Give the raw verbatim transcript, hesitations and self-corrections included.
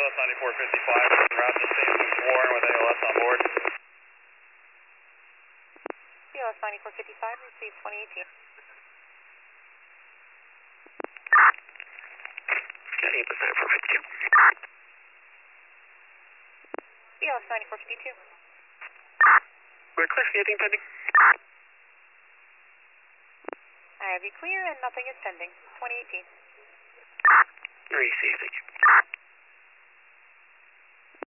S ninety-four fifty-five, route to Saint Luke's Warren with A L S on board. C L S ninety-four fifty-five, receive twenty eighteen. Got eight percent for fifty-two. C L S ninety-four fifty-two. We're clear, anything pending? I have you clear and nothing is pending. twenty eighteen. Receive, thank you.